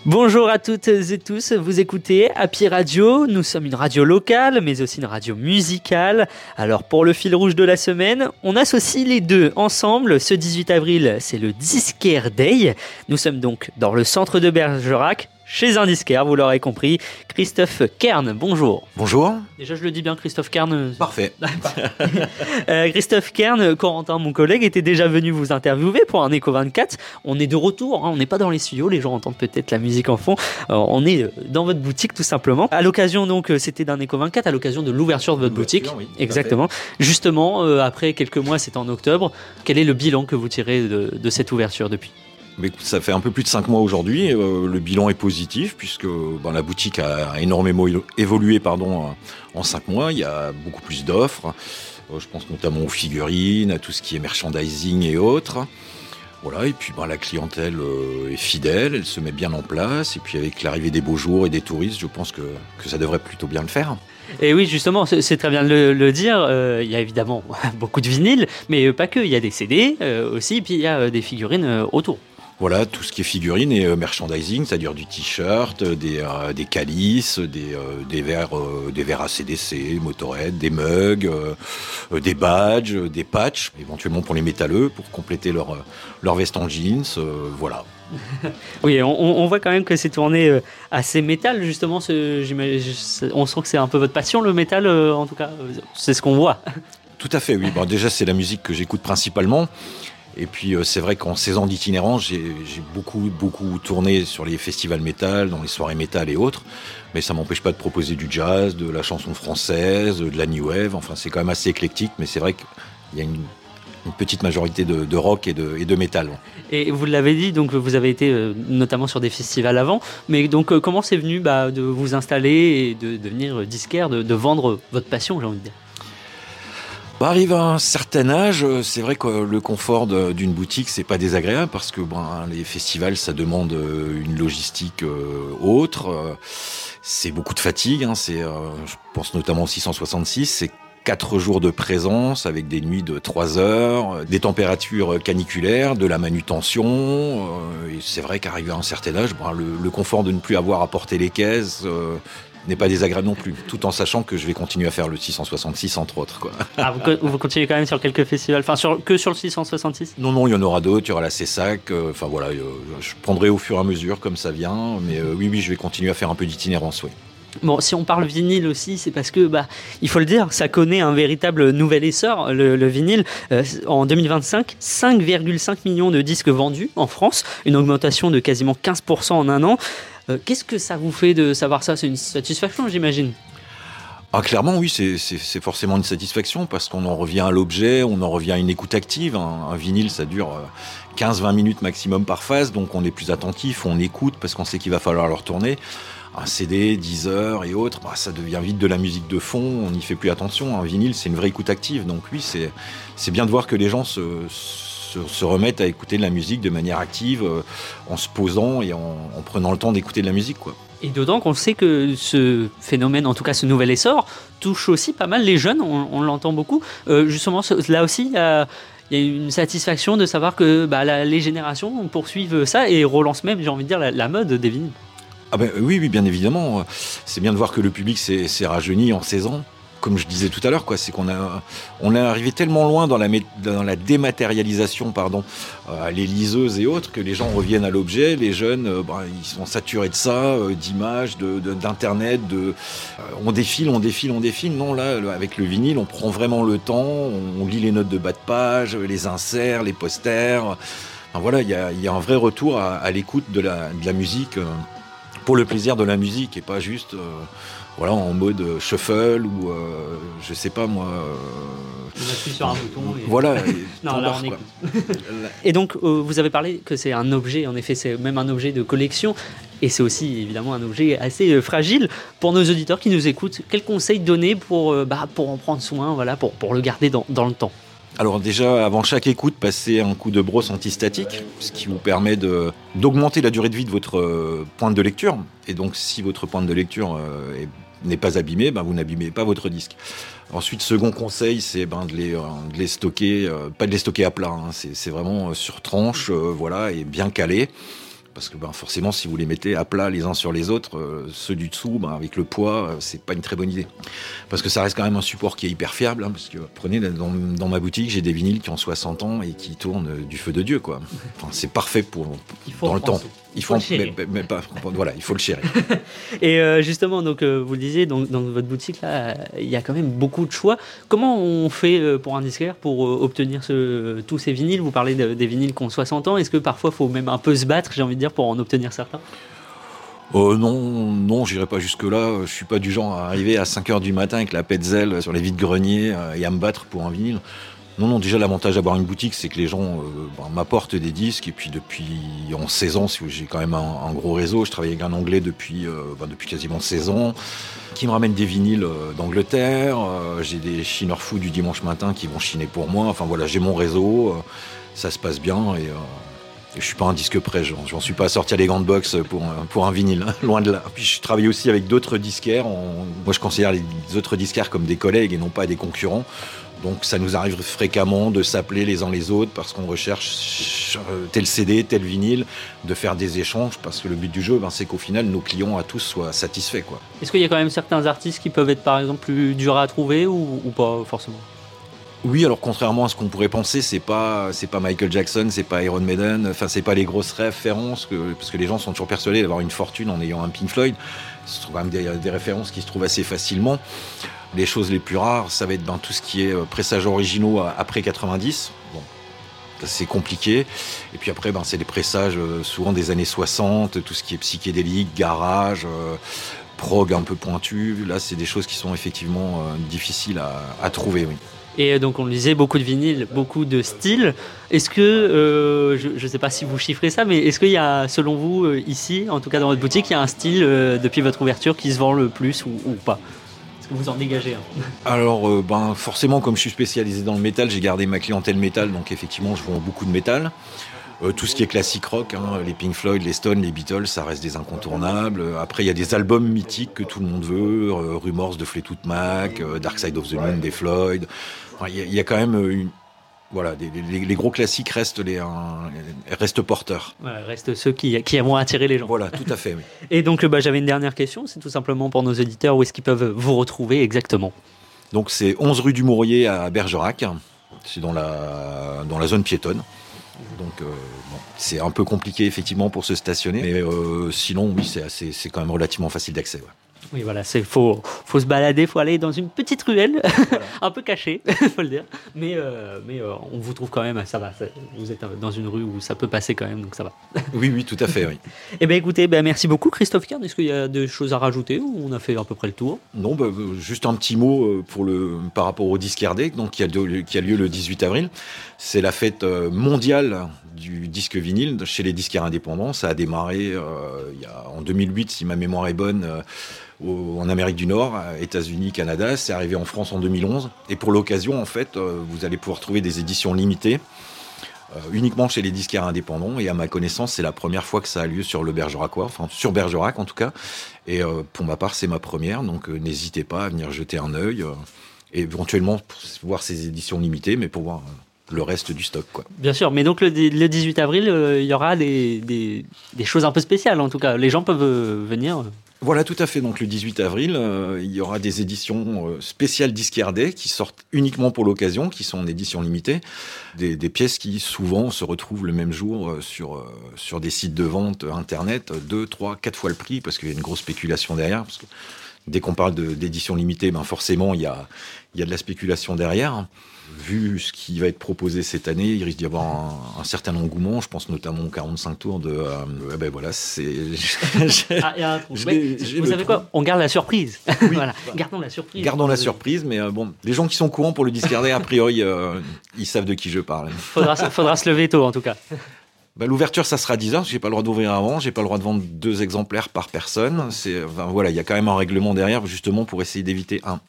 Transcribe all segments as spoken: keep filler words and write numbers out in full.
Bonjour à toutes et tous, vous écoutez Happy Radio, nous sommes une radio locale mais aussi une radio musicale. Alors pour le fil rouge de la semaine, on associe les deux ensemble. Ce dix-huit avril, c'est le Disquaire Day. Nous sommes donc dans le centre de Bergerac, chez un disquaire, vous l'aurez compris. Christophe Kern, bonjour. Bonjour. Déjà je le dis bien, Christophe Kern. Parfait. euh, Christophe Kern, Corentin, mon collègue, était déjà venu vous interviewer pour un Echo vingt-quatre. On est de retour, hein, on n'est pas dans les studios, les gens entendent peut-être la musique en fond. Euh, on est dans votre boutique tout simplement. À l'occasion donc, c'était d'un Echo vingt-quatre, à l'occasion de l'ouverture de votre boutique. Oui, exactement. Justement, euh, après quelques mois, c'était en octobre. Quel est le bilan que vous tirez de, de cette ouverture depuis ? Mais écoute, ça fait un peu plus de cinq mois aujourd'hui. Euh, le bilan est positif puisque ben, la boutique a énormément évolué pardon, en cinq mois. Il y a beaucoup plus d'offres. Euh, je pense notamment aux figurines, à tout ce qui est merchandising et autres. Voilà, et puis ben, la clientèle euh, est fidèle, elle se met bien en place. Et puis avec l'arrivée des beaux jours et des touristes, je pense que, que ça devrait plutôt bien le faire. Et oui, justement, c'est, c'est très bien de le, le dire. Euh, il y a évidemment beaucoup de vinyles, mais pas que. Il y a des C D euh, aussi, puis il y a euh, des figurines euh, autour. Voilà, tout ce qui est figurines et euh, merchandising, c'est-à-dire du t-shirt, des, euh, des calices, des, euh, des verres, euh, des verres A C D C, Motorhead, des mugs, euh, des badges, des patchs, éventuellement pour les métalleux, pour compléter leur, leur veste en jeans, euh, voilà. Oui, on, on voit quand même que c'est tourné assez métal, justement. Ce, on sent que c'est un peu votre passion, le métal, en tout cas. C'est ce qu'on voit. Tout à fait, oui. Bon, déjà, c'est la musique que j'écoute principalement. Et puis euh, c'est vrai qu'en seize ans d'itinérance, j'ai, j'ai beaucoup, beaucoup tourné sur les festivals métal, dans les soirées métal et autres. Mais ça m'empêche pas de proposer du jazz, de la chanson française, de la new wave. Enfin, c'est quand même assez éclectique, mais c'est vrai qu'il y a une, une petite majorité de, de rock et de, et de métal. Et vous l'avez dit, donc vous avez été euh, notamment sur des festivals avant. Mais donc euh, comment c'est venu bah, de vous installer et de devenir disquaire, de, de vendre votre passion, j'ai envie de dire ? Bah, arrive à un certain âge, c'est vrai que le confort de, d'une boutique, c'est pas désagréable parce que ben, les festivals, ça demande une logistique euh, autre. C'est beaucoup de fatigue. Hein, c'est, euh, je pense notamment au six cent soixante-six, c'est quatre jours de présence avec des nuits de trois heures, des températures caniculaires, de la manutention. Euh, et c'est vrai qu'arrivé à un certain âge, ben, le, le confort de ne plus avoir à porter les caisses... Euh, n'est pas désagréable non plus, tout en sachant que je vais continuer à faire le six cent soixante-six entre autres. Quoi. Ah, vous, vous continuez quand même sur quelques festivals, enfin sur, que sur le six cent soixante-six ? Non, non, il y en aura d'autres, il y aura la Cessac, euh, enfin voilà, euh, je prendrai au fur et à mesure comme ça vient, mais euh, oui, oui, je vais continuer à faire un peu d'itinérance, oui. Bon, si on parle vinyle aussi, c'est parce que, bah, il faut le dire, ça connaît un véritable nouvel essor, le, le vinyle. Euh, en deux mille vingt-cinq, cinq virgule cinq millions de disques vendus en France, une augmentation de quasiment quinze pour cent en un an. Euh, qu'est-ce que ça vous fait de savoir ça ? C'est une satisfaction, j'imagine ? Ah, clairement, oui, c'est, c'est, c'est forcément une satisfaction parce qu'on en revient à l'objet, on en revient à une écoute active. Un, un vinyle, ça dure quinze à vingt minutes maximum par phase, donc on est plus attentif, on écoute parce qu'on sait qu'il va falloir le retourner. Un C D, dix heures et autres, bah, ça devient vite de la musique de fond, on n'y fait plus attention. Un vinyle, c'est une vraie écoute active, donc oui, c'est, c'est bien de voir que les gens se... Se, se remettre à écouter de la musique de manière active, euh, en se posant et en, en prenant le temps d'écouter de la musique, quoi. Et d'autant qu'on sait que ce phénomène, en tout cas ce nouvel essor, touche aussi pas mal les jeunes, on, on l'entend beaucoup. Euh, justement, là aussi, il y a, il y a une satisfaction de savoir que bah, la, les générations poursuivent ça et relancent même, j'ai envie de dire, la, la mode des vinyles. Ah ben, oui, oui, bien évidemment. C'est bien de voir que le public s'est, s'est rajeuni en seize ans. Comme je disais tout à l'heure, quoi, c'est qu'on a, on est arrivé tellement loin dans la, dans la dématérialisation, pardon, euh, les liseuses et autres, que les gens reviennent à l'objet. Les jeunes, euh, bah, ils sont saturés de ça, euh, d'images, de, de, d'internet. De, euh, on défile, on défile, on défile. Non, là, avec le vinyle, on prend vraiment le temps. On, on lit les notes de bas de page, les inserts, les posters. Enfin, voilà, il y a, y a un vrai retour à, à l'écoute de la, de la musique, euh, pour le plaisir de la musique et pas juste. Euh, Voilà, en mode shuffle ou euh, je sais pas moi. Euh, on appuie sur un bouton. Et... Voilà. Et non, là, on écoute. Et donc, euh, vous avez parlé que c'est un objet, en effet, c'est même un objet de collection. Et c'est aussi, évidemment, un objet assez euh, fragile. Pour nos auditeurs qui nous écoutent, quels conseils donner pour, euh, bah, pour en prendre soin, voilà, pour, pour le garder dans, dans le temps ? Alors déjà, avant chaque écoute, passez un coup de brosse antistatique, ce qui vous permet de, d'augmenter la durée de vie de votre euh, pointe de lecture. Et donc, si votre pointe de lecture euh, est, n'est pas abîmée, ben, vous n'abîmez pas votre disque. Ensuite, second conseil, c'est ben, de, les, euh, de les stocker, euh, pas de les stocker à plat, hein, c'est, c'est vraiment euh, sur tranche, euh, voilà, et bien calé. Parce que ben, forcément, si vous les mettez à plat les uns sur les autres, euh, ceux du dessous, ben, avec le poids, euh, c'est pas une très bonne idée. Parce que ça reste quand même un support qui est hyper fiable. Hein, parce que prenez, dans, dans ma boutique, j'ai des vinyles qui ont soixante ans et qui tournent euh, du feu de Dieu, quoi. Enfin, c'est parfait pour, dans le temps. Il faut, il faut le mais, mais pas, voilà, il faut le chérir. Et euh, justement, donc, euh, vous le disiez, donc, dans votre boutique, là, il y a quand même beaucoup de choix. Comment on fait euh, pour un disquaire pour euh, obtenir ce, tous ces vinyles? Vous parlez de, des vinyles qui ont soixante ans. Est-ce que parfois, il faut même un peu se battre, j'ai envie de dire, pour en obtenir certains? Euh, non, non, j'irai pas jusque-là. Je suis pas du genre à arriver à cinq heures du matin avec la pète-zèle sur les vides-greniers euh, et à me battre pour un vinyle. Non, non, déjà l'avantage d'avoir une boutique, c'est que les gens euh, ben, m'apportent des disques. Et puis depuis en seize ans, j'ai quand même un, un gros réseau. Je travaille avec un Anglais depuis, euh, ben, depuis quasiment seize ans, qui me ramène des vinyles euh, d'Angleterre. Euh, j'ai des chineurs fous du dimanche matin qui vont chiner pour moi. Enfin voilà, j'ai mon réseau. Euh, ça se passe bien et... Euh, Je suis pas un disque près, j'en, j'en suis pas à sortir les grandes box pour, pour un vinyle, hein, loin de là. Puis je travaille aussi avec d'autres disquaires. On, moi, je considère les autres disquaires comme des collègues et non pas des concurrents. Donc ça nous arrive fréquemment de s'appeler les uns les autres parce qu'on recherche tel C D, tel vinyle, de faire des échanges parce que le but du jeu, ben, c'est qu'au final, nos clients à tous soient satisfaits, quoi. Est-ce qu'il y a quand même certains artistes qui peuvent être par exemple plus durs à trouver ou, ou pas forcément? Oui, alors contrairement à ce qu'on pourrait penser, c'est pas c'est pas Michael Jackson, c'est pas Iron Maiden, enfin c'est pas les grosses références que, parce que les gens sont toujours persuadés d'avoir une fortune en ayant un Pink Floyd. Ce sont quand même des, des références qui se trouvent assez facilement. Les choses les plus rares, ça va être ben, tout ce qui est pressages originaux après quatre-vingt-dix. Bon, c'est compliqué. Et puis après, ben, c'est des pressages euh, souvent des années soixante, tout ce qui est psychédélique, garage, euh, prog un peu pointu. Là, c'est des choses qui sont effectivement euh, difficiles à, à trouver, oui. Et donc on le disait, beaucoup de vinyles, beaucoup de styles. Est-ce que, euh, je ne sais pas si vous chiffrez ça, mais est-ce qu'il y a, selon vous, euh, ici, en tout cas dans votre boutique, il y a un style, euh, depuis votre ouverture, qui se vend le plus ou, ou pas? Est-ce que vous en dégagez un? Alors, euh, ben, forcément, comme je suis spécialisé dans le métal, j'ai gardé ma clientèle métal, donc effectivement, je vends beaucoup de métal. Euh, tout ce qui est classique rock, hein, les Pink Floyd, les Stones, les Beatles, ça reste des incontournables. Après, il y a des albums mythiques que tout le monde veut, euh, Rumors de Fleetwood Mac, euh, Dark Side of the Moon des Floyd. Enfin, il y, y a quand même une... Voilà, des, les, les gros classiques restent, les, un, restent porteurs. Voilà, restent ceux qui, qui vont attirer les gens. Voilà, tout à fait, oui. Et donc, bah, j'avais une dernière question, c'est tout simplement pour nos auditeurs, où est-ce qu'ils peuvent vous retrouver exactement? Donc, c'est onze rue du Mourier à Bergerac, c'est dans la, dans la zone piétonne. Donc, euh, bon, c'est un peu compliqué, effectivement, pour se stationner. Mais euh, sinon, oui, c'est, assez, c'est quand même relativement facile d'accès. Ouais. Oui, voilà, il faut, faut se balader, il faut aller dans une petite ruelle, voilà. Un peu cachée, il faut le dire. Mais, euh, mais euh, on vous trouve quand même, ça va. Ça, vous êtes dans une rue où ça peut passer quand même, donc ça va. Oui, oui, tout à fait, oui. Eh bien, écoutez, ben, merci beaucoup, Christophe Kern. Est-ce qu'il y a des choses à rajouter ou on a fait à peu près le tour? Non, bah, juste un petit mot pour le, par rapport au Disque R D, donc, qui, a de, qui a lieu le dix-huit avril. C'est la fête mondiale du disque vinyle chez les disquaires indépendants. Ça a démarré euh, il y a, en deux mille huit, si ma mémoire est bonne, euh, au, en Amérique du Nord, États-Unis, Canada. C'est arrivé en France en deux mille onze. Et pour l'occasion, en fait, euh, vous allez pouvoir trouver des éditions limitées euh, uniquement chez les disquaires indépendants. Et à ma connaissance, c'est la première fois que ça a lieu sur le Bergeracois, enfin sur Bergerac en tout cas. Et euh, pour ma part, c'est ma première. Donc euh, n'hésitez pas à venir jeter un œil. Euh, et éventuellement pour voir ces éditions limitées, mais pour voir... Euh, le reste du stock, quoi. Bien sûr, mais donc le, le dix-huit avril, euh, il y aura des, des, des choses un peu spéciales, en tout cas. Les gens peuvent euh, venir. Voilà, tout à fait. Donc le dix-huit avril, euh, il y aura des éditions euh, spéciales Disque R D qui sortent uniquement pour l'occasion, qui sont en édition limitée. Des, des pièces qui souvent se retrouvent le même jour euh, sur, euh, sur des sites de vente internet, deux, trois, quatre fois le prix, parce qu'il y a une grosse spéculation derrière. Parce que dès qu'on parle de, d'édition limitée, ben forcément, il y a, il y a de la spéculation derrière. Vu ce qui va être proposé cette année, il risque d'y avoir un, un certain engouement. Je pense notamment aux quarante-cinq tours de... Euh, ben voilà, c'est... ah, y a un trou. Ouais, vous savez quoi? On garde la surprise. Oui, voilà. Bah, gardons la surprise. Gardons la surprise, mais euh, bon, les gens qui sont courants pour le Disque R D, a priori, euh, ils savent de qui je parle. Faudra, faudra se lever tôt, en tout cas. Bah, l'ouverture, ça sera dix heures, j'ai pas le droit d'ouvrir avant, j'ai pas le droit de vendre deux exemplaires par personne. C'est, enfin, voilà, il y a quand même un règlement derrière, justement, pour essayer d'éviter un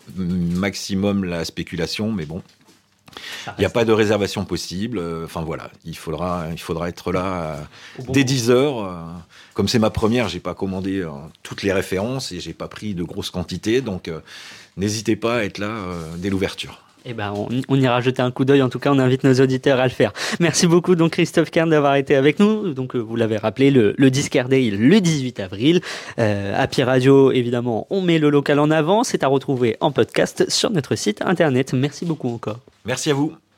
maximum la spéculation, mais bon. Il n'y a pas de réservation possible. Enfin voilà, il faudra, il faudra être là euh, bon dès dix heures. Euh, comme c'est ma première, j'ai pas commandé euh, toutes les références et j'ai pas pris de grosses quantités, donc euh, n'hésitez pas à être là euh, dès l'ouverture. Eh ben, on, on ira jeter un coup d'œil. En tout cas, on invite nos auditeurs à le faire. Merci beaucoup, donc, Christophe Kern, d'avoir été avec nous. Donc, euh, vous l'avez rappelé, le, le Disquaire Day, le dix-huit avril. Euh, Happy Radio, évidemment, on met le local en avant. C'est à retrouver en podcast sur notre site internet. Merci beaucoup encore. Merci à vous.